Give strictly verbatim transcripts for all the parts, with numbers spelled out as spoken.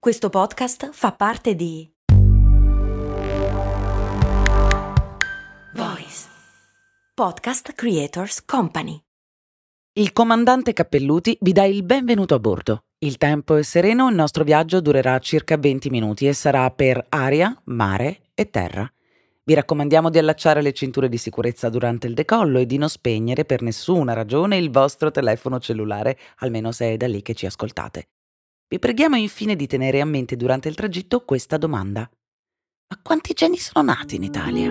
Questo podcast fa parte di Voice Podcast Creators Company. Il comandante Cappelluti vi dà il benvenuto a bordo. Il tempo è sereno, il nostro viaggio durerà circa venti minuti e sarà per aria, mare e terra. Vi raccomandiamo di allacciare le cinture di sicurezza durante il decollo e di non spegnere per nessuna ragione il vostro telefono cellulare, almeno se è da lì che ci ascoltate. Vi preghiamo infine di tenere a mente durante il tragitto questa domanda. Ma quanti geni sono nati in Italia?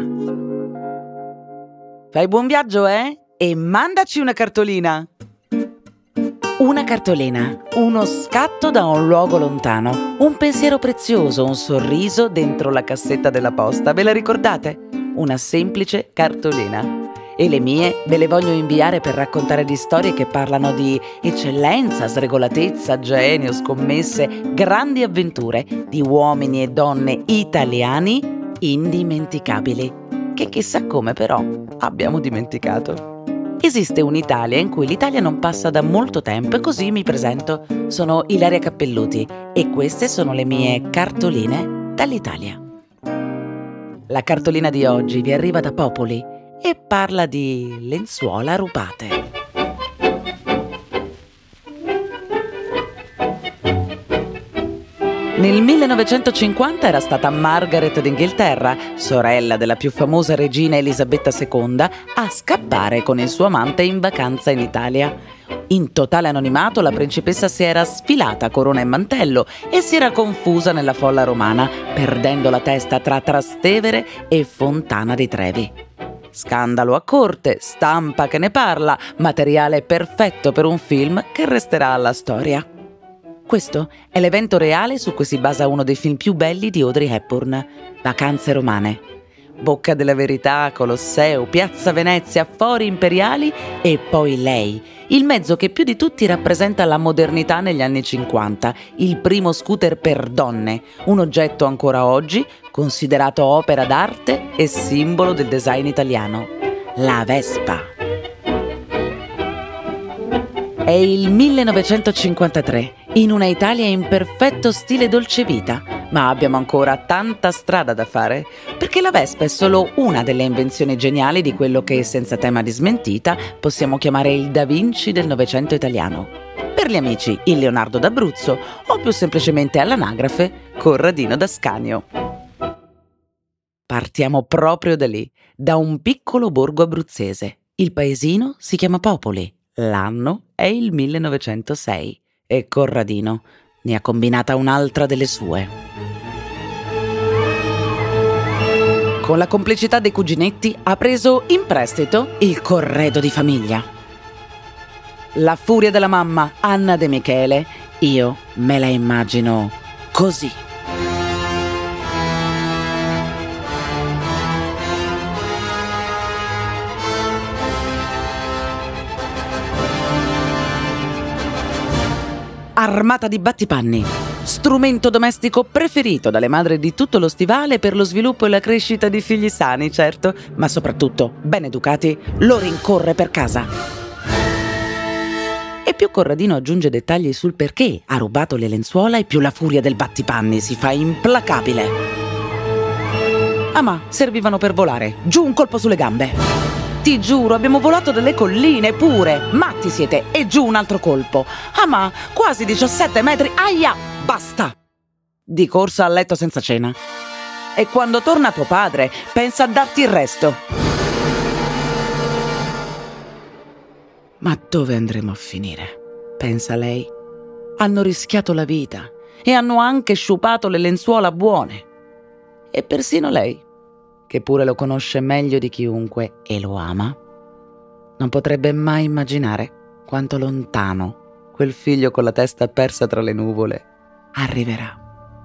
Fai buon viaggio, eh? E mandaci una cartolina! Una cartolina, uno scatto da un luogo lontano, un pensiero prezioso, un sorriso dentro la cassetta della posta, ve la ricordate? Una semplice cartolina. E le mie ve le voglio inviare per raccontare di storie che parlano di eccellenza, sregolatezza, genio, scommesse, grandi avventure di uomini e donne italiani indimenticabili, che chissà come però abbiamo dimenticato. Esiste un'Italia in cui l'Italia non passa da molto tempo e così mi presento. Sono Ilaria Cappelluti e queste sono le mie cartoline dall'Italia. La cartolina di oggi vi arriva da Popoli e parla di lenzuola rubate. Nel millenovecentocinquanta era stata Margaret d'Inghilterra, sorella della più famosa regina Elisabetta seconda, a scappare con il suo amante in vacanza in Italia. In totale anonimato la principessa si era sfilata corona e mantello e si era confusa nella folla romana, perdendo la testa tra Trastevere e Fontana di Trevi. Scandalo a corte, stampa che ne parla, materiale perfetto per un film che resterà alla storia. Questo è l'evento reale su cui si basa uno dei film più belli di Audrey Hepburn, Vacanze romane. Bocca della Verità, Colosseo, Piazza Venezia, Fori Imperiali e poi lei, il mezzo che più di tutti rappresenta la modernità negli anni cinquanta, il primo scooter per donne, un oggetto ancora oggi considerato opera d'arte e simbolo del design italiano, la Vespa. È il millenovecentocinquantatré, in una Italia in perfetto stile dolcevita, ma abbiamo ancora tanta strada da fare, perché la Vespa è solo una delle invenzioni geniali di quello che, senza tema di smentita, possiamo chiamare il Da Vinci del Novecento italiano. Per gli amici, il Leonardo d'Abruzzo, o più semplicemente all'anagrafe, Corradino d'Ascanio. Partiamo proprio da lì, da un piccolo borgo abruzzese. Il paesino si chiama Popoli. L'anno è il millenovecentosei e Corradino ne ha combinata un'altra delle sue. Con la complicità dei cuginetti ha preso in prestito il corredo di famiglia. La furia della mamma, Anna De Michele, io me la immagino così. Armata di battipanni, strumento domestico preferito dalle madri di tutto lo stivale per lo sviluppo e la crescita di figli sani, certo, ma soprattutto ben educati, lo rincorre per casa. E più Corradino aggiunge dettagli sul perché ha rubato le lenzuola e più la furia del battipanni si fa implacabile. Ah, ma servivano per volare, giù un colpo sulle gambe. Ti giuro, abbiamo volato delle colline pure. Matti siete, e giù un altro colpo. Ah, ma quasi diciassette metri. Aia, basta. Di corsa a letto senza cena. E quando torna tuo padre, pensa a darti il resto. Ma dove andremo a finire? Pensa lei. Hanno rischiato la vita e hanno anche sciupato le lenzuola buone. E persino lei, che pure lo conosce meglio di chiunque e lo ama, non potrebbe mai immaginare quanto lontano quel figlio con la testa persa tra le nuvole arriverà.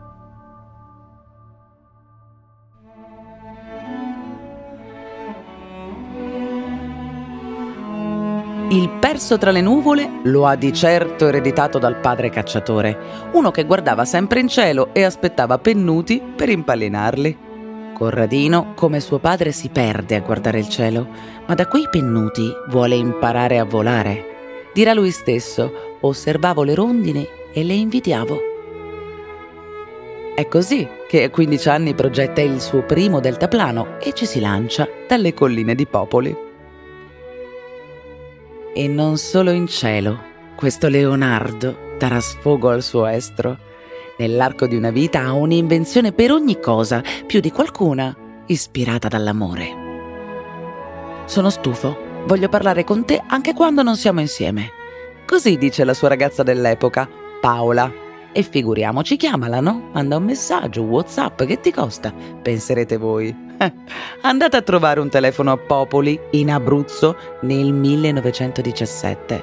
Il perso tra le nuvole lo ha di certo ereditato dal padre cacciatore, uno che guardava sempre in cielo e aspettava pennuti per impalinarli. Corradino, come suo padre, si perde a guardare il cielo, ma da quei pennuti vuole imparare a volare. Dirà lui stesso: osservavo le rondini e le invidiavo. È così che a quindici anni progetta il suo primo deltaplano e ci si lancia dalle colline di Popoli. E non solo in cielo, questo Leonardo darà sfogo al suo estro. Nell'arco di una vita ha un'invenzione per ogni cosa, più di qualcuna ispirata dall'amore. Sono stufo, voglio parlare con te anche quando non siamo insieme. Così dice la sua ragazza dell'epoca, Paola. E figuriamoci, chiamala, no? Manda un messaggio, WhatsApp, che ti costa? Penserete voi. Andate a trovare un telefono a Popoli, in Abruzzo, nel millenovecentodiciassette.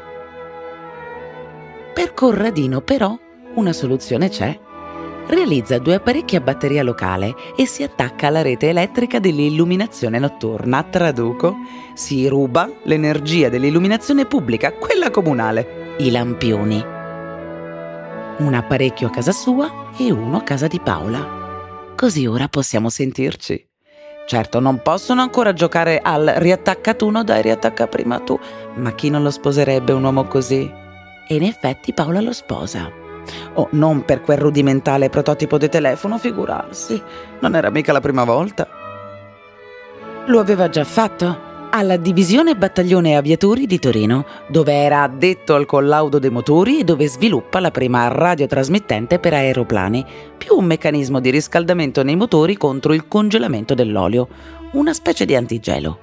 Per Corradino, però, una soluzione c'è. Realizza due apparecchi a batteria locale e si attacca alla rete elettrica dell'illuminazione notturna. Traduco, si ruba l'energia dell'illuminazione pubblica, quella comunale, i lampioni. Un apparecchio a casa sua e uno a casa di Paola. Così ora possiamo sentirci. Certo, non possono ancora giocare al riattacca tu, no dai, riattacca prima tu, ma chi non lo sposerebbe un uomo così? E in effetti Paola lo sposa. Oh, non per quel rudimentale prototipo di telefono, figurarsi, non era mica la prima volta. Lo aveva già fatto alla Divisione Battaglione Aviatori di Torino, dove era addetto al collaudo dei motori e dove sviluppa la prima radiotrasmittente per aeroplani, più un meccanismo di riscaldamento nei motori contro il congelamento dell'olio, una specie di antigelo.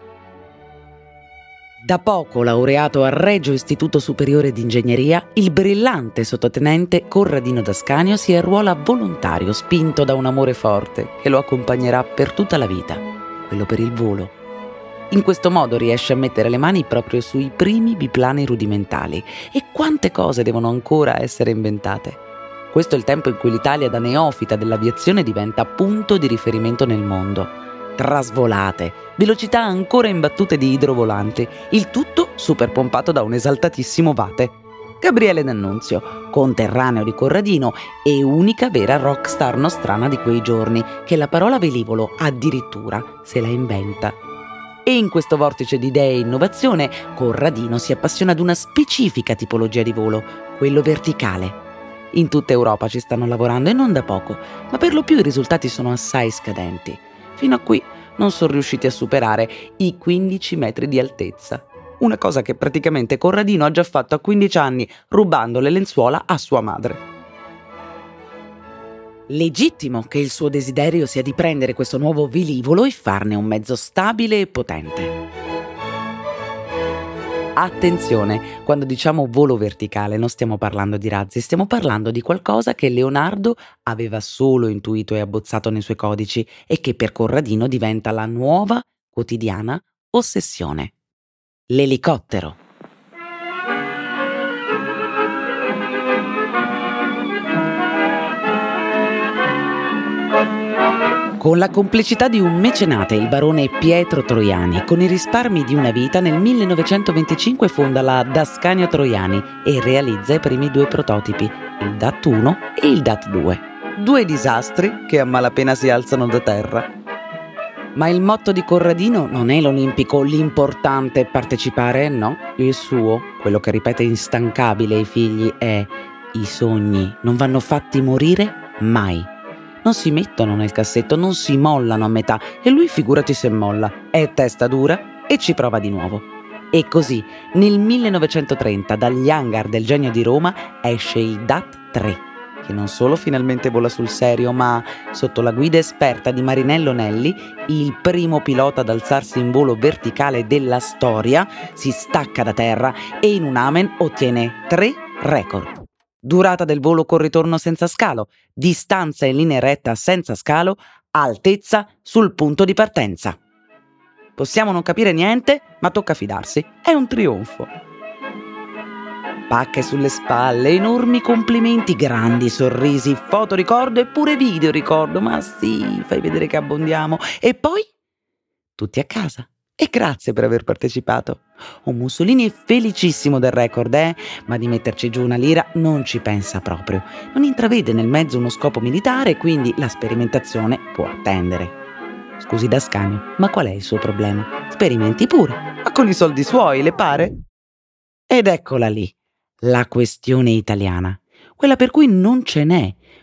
Da poco laureato al Regio Istituto Superiore di Ingegneria, il brillante sottotenente Corradino D'Ascanio si arruola volontario, spinto da un amore forte che lo accompagnerà per tutta la vita, quello per il volo. In questo modo riesce a mettere le mani proprio sui primi biplani rudimentali. E quante cose devono ancora essere inventate. Questo è il tempo in cui l'Italia da neofita dell'aviazione diventa punto di riferimento nel mondo. Trasvolate, velocità ancora imbattute di idrovolanti, il tutto super pompato da un esaltatissimo vate. Gabriele D'Annunzio, conterraneo di Corradino e unica vera rockstar nostrana di quei giorni, che la parola velivolo addirittura se la inventa. E in questo vortice di idee e innovazione, Corradino si appassiona ad una specifica tipologia di volo, quello verticale. In tutta Europa ci stanno lavorando e non da poco, ma per lo più i risultati sono assai scadenti. Fino a qui non sono riusciti a superare i quindici metri di altezza. Una cosa che praticamente Corradino ha già fatto a quindici anni, rubando le lenzuola a sua madre. Legittimo che il suo desiderio sia di prendere questo nuovo velivolo e farne un mezzo stabile e potente. Attenzione, quando diciamo volo verticale non stiamo parlando di razzi, stiamo parlando di qualcosa che Leonardo aveva solo intuito e abbozzato nei suoi codici e che per Corradino diventa la nuova quotidiana ossessione. L'elicottero. Con la complicità di un mecenate, il barone Pietro Troiani, con i risparmi di una vita, nel millenovecentoventicinque fonda la D'Ascanio Troiani e realizza i primi due prototipi, il D A T uno e il D A T due. Due disastri che a malapena si alzano da terra. Ma il motto di Corradino non è l'olimpico, l'importante è partecipare, no. Il suo, quello che ripete instancabile ai figli, è: i sogni non vanno fatti morire mai. Non si mettono nel cassetto, non si mollano a metà, e lui figurati se molla, è testa dura e ci prova di nuovo. E così, nel millenovecentotrenta, dagli hangar del Genio di Roma esce il D A T tre, che non solo finalmente vola sul serio, ma, sotto la guida esperta di Marinello Nelli, il primo pilota ad alzarsi in volo verticale della storia, si stacca da terra e in un amen ottiene tre record. Durata del volo con ritorno senza scalo, distanza in linea retta senza scalo, altezza sul punto di partenza. Possiamo non capire niente, ma tocca fidarsi. È un trionfo. Pacche sulle spalle, enormi complimenti, grandi sorrisi, foto ricordo e pure video ricordo. Ma sì, fai vedere che abbondiamo. E poi tutti a casa. E grazie per aver partecipato. Oh, Mussolini è felicissimo del record, eh? Ma di metterci giù una lira non ci pensa proprio. Non intravede nel mezzo uno scopo militare, quindi la sperimentazione può attendere. Scusi D'Ascanio, ma qual è il suo problema? Sperimenti pure, ma con i soldi suoi, le pare? Ed eccola lì, la questione italiana. Quella per cui non ce n'è.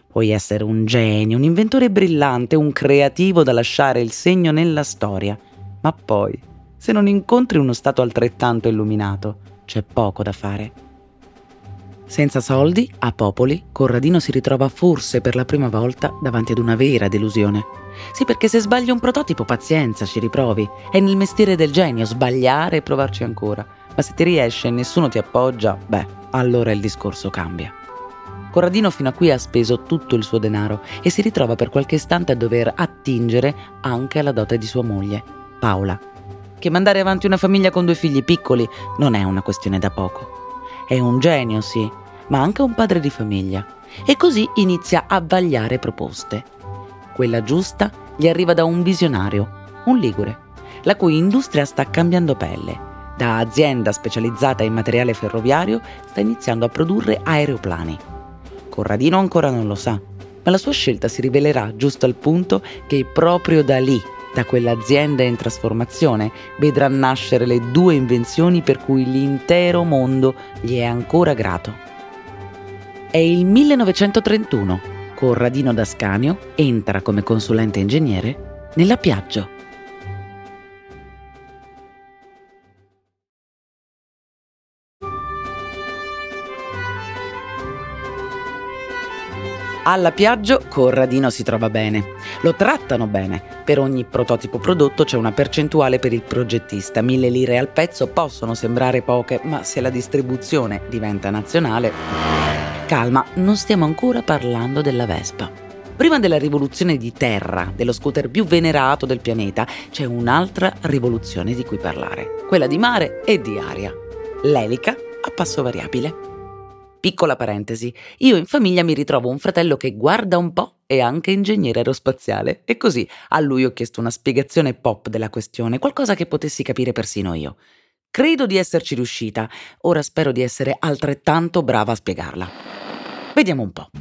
Puoi essere un genio, un inventore brillante, un creativo da lasciare il segno nella storia, ma poi, se non incontri uno stato altrettanto illuminato, c'è poco da fare. Senza soldi, a Popoli, Corradino si ritrova forse per la prima volta davanti ad una vera delusione. Sì, perché se sbagli un prototipo, pazienza, ci riprovi. È nel mestiere del genio sbagliare e provarci ancora. Ma se ti riesce e nessuno ti appoggia, beh, allora il discorso cambia. Corradino fino a qui ha speso tutto il suo denaro e si ritrova per qualche istante a dover attingere anche alla dote di sua moglie, Paola. Che mandare avanti una famiglia con due figli piccoli non è una questione da poco. È un genio, sì, ma anche un padre di famiglia. E così inizia a vagliare proposte. Quella giusta gli arriva da un visionario, un ligure, la cui industria sta cambiando pelle. Da azienda specializzata in materiale ferroviario sta iniziando a produrre aeroplani. Corradino ancora non lo sa, ma la sua scelta si rivelerà giusto al punto che proprio da lì, da quell'azienda in trasformazione, vedrà nascere le due invenzioni per cui l'intero mondo gli è ancora grato. È il millenovecentotrentuno. Corradino D'Ascanio entra come consulente ingegnere nella Piaggio. Alla Piaggio Corradino si trova bene, lo trattano bene. Per ogni prototipo prodotto c'è una percentuale per il progettista, mille lire al pezzo possono sembrare poche, ma se la distribuzione diventa nazionale... Calma, non stiamo ancora parlando della Vespa. Prima della rivoluzione di terra, dello scooter più venerato del pianeta, c'è un'altra rivoluzione di cui parlare, quella di mare e di aria. L'elica a passo variabile. Piccola parentesi, io in famiglia mi ritrovo un fratello che guarda un po' e anche ingegnere aerospaziale e così a lui ho chiesto una spiegazione pop della questione, qualcosa che potessi capire persino io. Credo di esserci riuscita, ora spero di essere altrettanto brava a spiegarla. Vediamo un po'.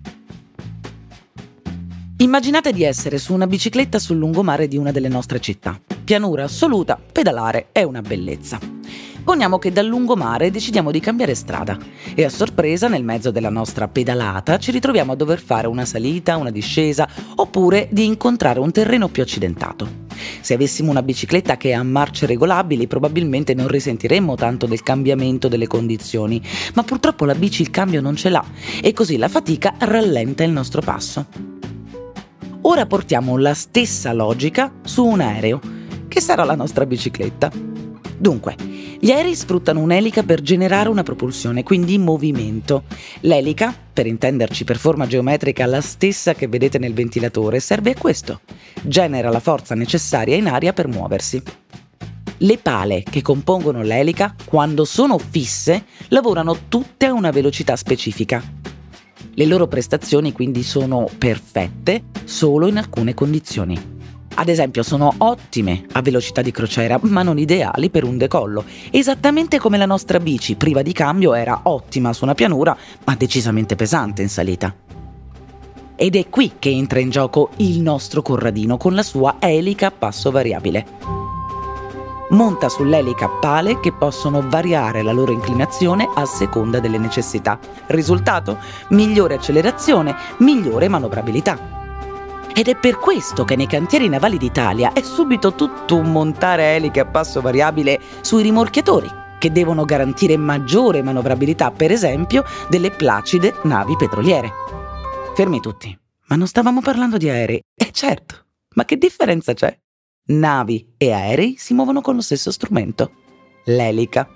Immaginate di essere su una bicicletta sul lungomare di una delle nostre città. Pianura assoluta, pedalare è una bellezza. Poniamo che dal lungomare decidiamo di cambiare strada e a sorpresa nel mezzo della nostra pedalata ci ritroviamo a dover fare una salita, una discesa oppure di incontrare un terreno più accidentato. Se avessimo una bicicletta che ha marce regolabili probabilmente non risentiremmo tanto del cambiamento delle condizioni, ma purtroppo la bici il cambio non ce l'ha e così la fatica rallenta il nostro passo. Ora portiamo la stessa logica su un aereo, che sarà la nostra bicicletta. Dunque, gli aerei sfruttano un'elica per generare una propulsione, quindi movimento. L'elica, per intenderci per forma geometrica la stessa che vedete nel ventilatore, serve a questo. Genera la forza necessaria in aria per muoversi. Le pale che compongono l'elica, quando sono fisse, lavorano tutte a una velocità specifica. Le loro prestazioni quindi sono perfette solo in alcune condizioni. Ad esempio sono ottime a velocità di crociera, ma non ideali per un decollo, esattamente come la nostra bici priva di cambio era ottima su una pianura, ma decisamente pesante in salita. Ed è qui che entra in gioco il nostro Corradino con la sua elica a passo variabile. Monta sull'elica pale che possono variare la loro inclinazione a seconda delle necessità. Risultato? Migliore accelerazione, migliore manovrabilità. Ed è per questo che nei cantieri navali d'Italia è subito tutto un montare eliche a passo variabile sui rimorchiatori, che devono garantire maggiore manovrabilità, per esempio, delle placide navi petroliere. Fermi tutti, ma non stavamo parlando di aerei? Eh certo, ma che differenza c'è? Navi e aerei si muovono con lo stesso strumento, l'elica.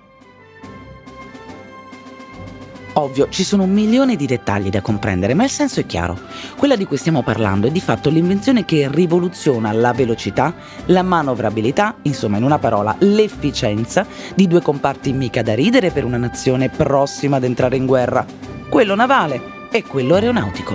Ovvio, ci sono un milione di dettagli da comprendere, ma il senso è chiaro. Quella di cui stiamo parlando è di fatto l'invenzione che rivoluziona la velocità, la manovrabilità, insomma in una parola l'efficienza di due comparti mica da ridere per una nazione prossima ad entrare in guerra, quello navale e quello aeronautico.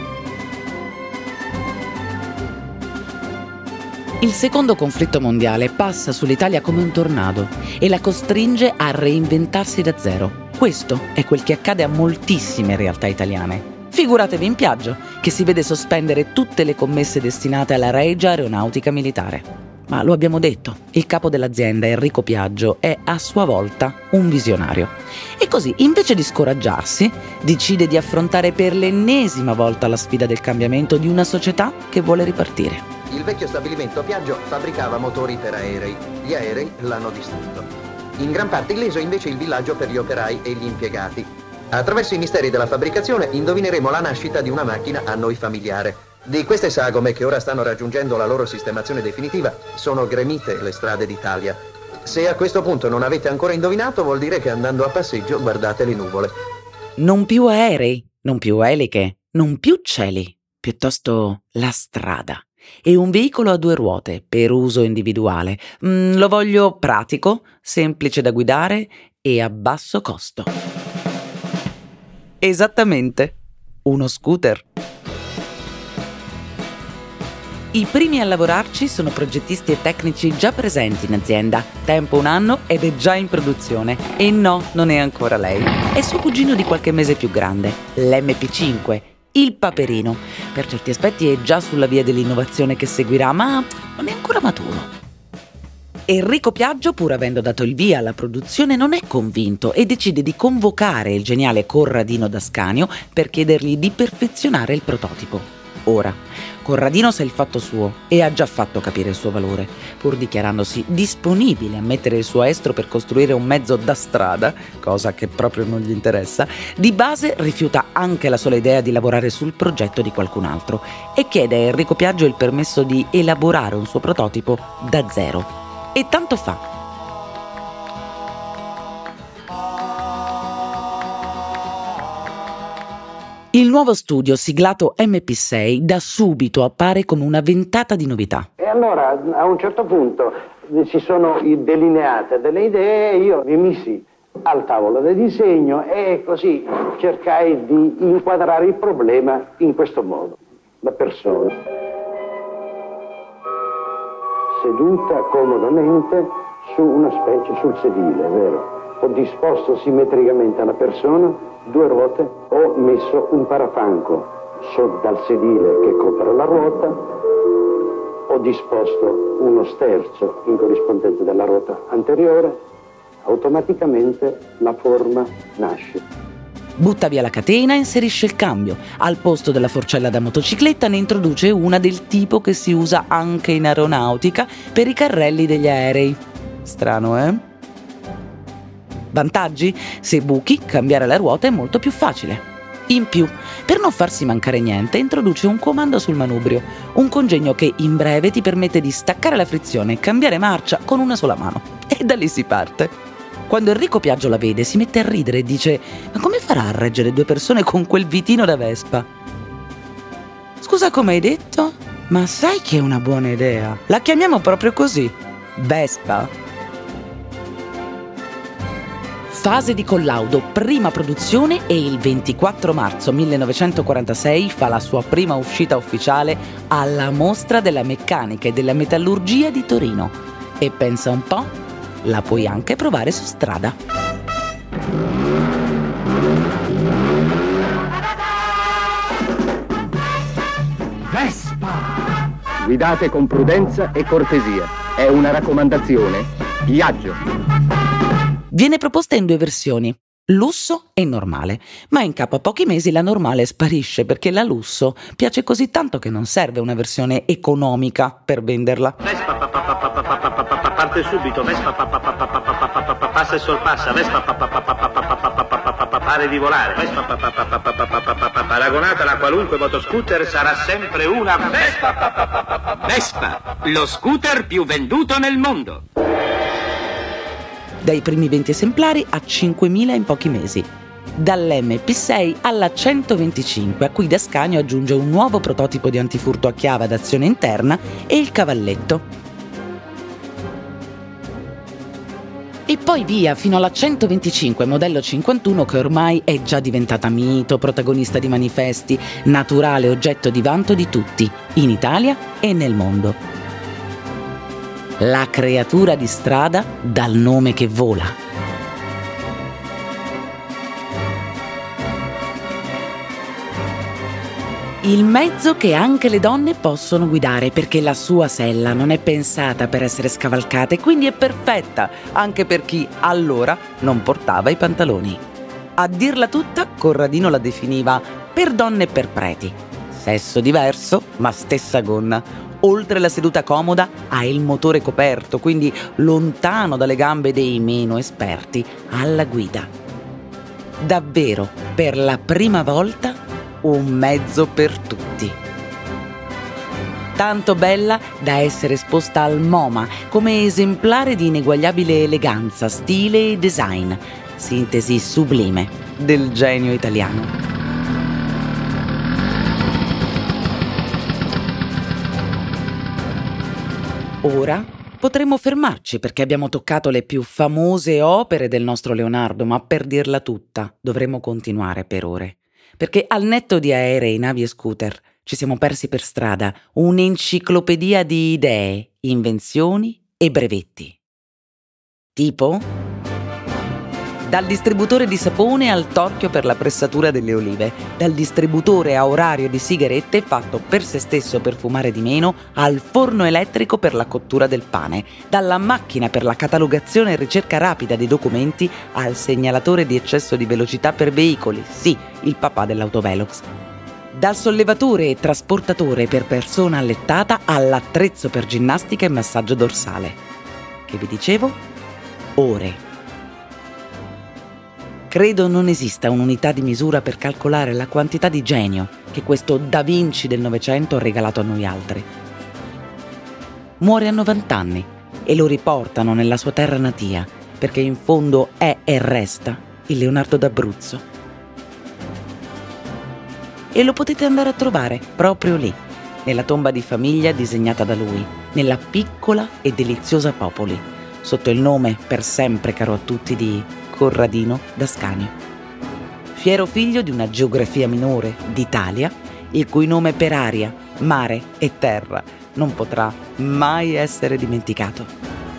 Il secondo conflitto mondiale passa sull'Italia come un tornado e la costringe a reinventarsi da zero. Questo è quel che accade a moltissime realtà italiane. Figuratevi in Piaggio, che si vede sospendere tutte le commesse destinate alla Regia Aeronautica Militare. Ma lo abbiamo detto, il capo dell'azienda, Enrico Piaggio, è a sua volta un visionario. E così, invece di scoraggiarsi, decide di affrontare per l'ennesima volta la sfida del cambiamento di una società che vuole ripartire. Il vecchio stabilimento Piaggio fabbricava motori per aerei. Gli aerei l'hanno distrutto. In gran parte illeso invece il villaggio per gli operai e gli impiegati. Attraverso i misteri della fabbricazione indovineremo la nascita di una macchina a noi familiare. Di queste sagome, che ora stanno raggiungendo la loro sistemazione definitiva, sono gremite le strade d'Italia. Se a questo punto non avete ancora indovinato, vuol dire che andando a passeggio guardate le nuvole. Non più aerei, non più eliche, non più cieli, piuttosto la strada. E un veicolo a due ruote per uso individuale. Mm, lo voglio pratico, semplice da guidare e a basso costo. Esattamente, uno scooter. I primi a lavorarci sono progettisti e tecnici già presenti in azienda. Tempo un anno ed è già in produzione. E no, non è ancora lei. È suo cugino di qualche mese più grande, l'emme pi cinque, il Paperino. Per certi aspetti è già sulla via dell'innovazione che seguirà, ma non è ancora maturo. Enrico Piaggio, pur avendo dato il via alla produzione, non è convinto e decide di convocare il geniale Corradino d'Ascanio per chiedergli di perfezionare il prototipo. Ora, Corradino sa il fatto suo e ha già fatto capire il suo valore, pur dichiarandosi disponibile a mettere il suo estro per costruire un mezzo da strada, cosa che proprio non gli interessa. Di base rifiuta anche la sola idea di lavorare sul progetto di qualcun altro e chiede a Enrico Piaggio il permesso di elaborare un suo prototipo da zero. E tanto fa. Il nuovo studio, siglato emme pi sei, da subito appare come una ventata di novità. E allora, a un certo punto, si sono delineate delle idee e io mi messi al tavolo del disegno e così cercai di inquadrare il problema in questo modo. La persona seduta comodamente su una specie, sul sedile, vero? Ho disposto simmetricamente alla persona due ruote, ho messo un parafanco so, dal sedile che copre la ruota, ho disposto uno sterzo in corrispondenza della ruota anteriore, automaticamente la forma nasce. Butta via la catena e inserisce il cambio. Al posto della forcella da motocicletta ne introduce una del tipo che si usa anche in aeronautica per i carrelli degli aerei. Strano, eh? Vantaggi? Se buchi, cambiare la ruota è molto più facile. In più, per non farsi mancare niente, introduce un comando sul manubrio, un congegno che in breve ti permette di staccare la frizione e cambiare marcia con una sola mano. E da lì si parte. Quando Enrico Piaggio la vede, si mette a ridere e dice: ma come farà a reggere due persone con quel vitino da Vespa? Scusa, come hai detto? Ma sai che è una buona idea? La chiamiamo proprio così, Vespa. Fase di collaudo, prima produzione e il ventiquattro marzo millenovecentoquarantasei fa la sua prima uscita ufficiale alla Mostra della Meccanica e della Metallurgia di Torino. E pensa un po', la puoi anche provare su strada. Vespa! Guidate con prudenza e cortesia. È una raccomandazione. Piaggio. Viene proposta in due versioni, lusso e normale, ma in capo a pochi mesi la normale sparisce perché la lusso piace così tanto che non serve una versione economica per venderla. Vespa parte subito, Vespa passa e sorpassa, Vespa pare di volare, Vespa paragonata alla qualunque motoscooter sarà sempre una Vespa. Vespa, lo scooter più venduto nel mondo. Dai primi venti esemplari a cinquemila in pochi mesi. Dall'emme pi sei alla centoventicinque, a cui D'Ascanio aggiunge un nuovo prototipo di antifurto a chiave ad azione interna e il cavalletto. E poi via fino alla centoventicinque modello cinquantuno, che ormai è già diventata mito, protagonista di manifesti, naturale oggetto di vanto di tutti, in Italia e nel mondo. La creatura di strada dal nome che vola. Il mezzo che anche le donne possono guidare, perché la sua sella non è pensata per essere scavalcata e quindi è perfetta anche per chi allora non portava i pantaloni. A dirla tutta, Corradino la definiva per donne e per preti. Sesso diverso, ma stessa gonna. Oltre la seduta comoda, ha il motore coperto, quindi lontano dalle gambe dei meno esperti, alla guida. Davvero, per la prima volta, un mezzo per tutti. Tanto bella da essere esposta al MoMA come esemplare di ineguagliabile eleganza, stile e design, sintesi sublime del genio italiano. Ora potremmo fermarci perché abbiamo toccato le più famose opere del nostro Leonardo, ma per dirla tutta dovremmo continuare per ore. Perché al netto di aerei, navi e scooter ci siamo persi per strada un'enciclopedia di idee, invenzioni e brevetti. Tipo? Dal distributore di sapone al torchio per la pressatura delle olive, dal distributore a orario di sigarette fatto per se stesso per fumare di meno, al forno elettrico per la cottura del pane, dalla macchina per la catalogazione e ricerca rapida dei documenti al segnalatore di eccesso di velocità per veicoli, sì, il papà dell'autovelox. Dal sollevatore e trasportatore per persona allettata all'attrezzo per ginnastica e massaggio dorsale. Che vi dicevo? Ore. Credo non esista un'unità di misura per calcolare la quantità di genio che questo Da Vinci del Novecento ha regalato a noi altri. Muore a novanta anni e lo riportano nella sua terra natia, perché in fondo è e resta il Leonardo d'Abruzzo. E lo potete andare a trovare proprio lì, nella tomba di famiglia disegnata da lui, nella piccola e deliziosa Popoli, sotto il nome per sempre caro a tutti di Corradino d'Ascanio. Fiero figlio di una geografia minore d'Italia, il cui nome per aria, mare e terra non potrà mai essere dimenticato.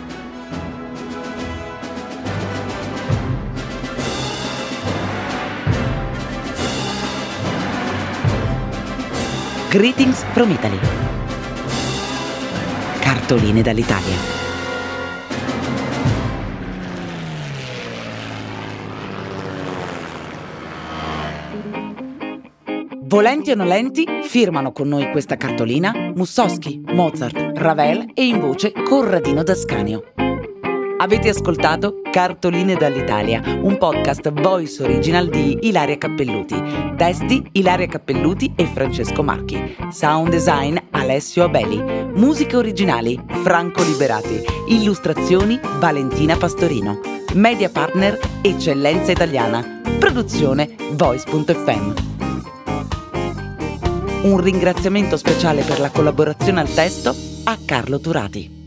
Greetings from Italy. Cartoline dall'Italia. Volenti o nolenti, firmano con noi questa cartolina Mussoschi, Mozart, Ravel e in voce Corradino d'Ascanio. Avete ascoltato Cartoline dall'Italia, un podcast voice original di Ilaria Cappelluti. Testi Ilaria Cappelluti e Francesco Marchi. Sound design Alessio Abeli. Musiche originali Franco Liberati. Illustrazioni Valentina Pastorino. Media partner Eccellenza Italiana. Produzione voice punto effe emme. Un ringraziamento speciale per la collaborazione al testo a Carlo Turati.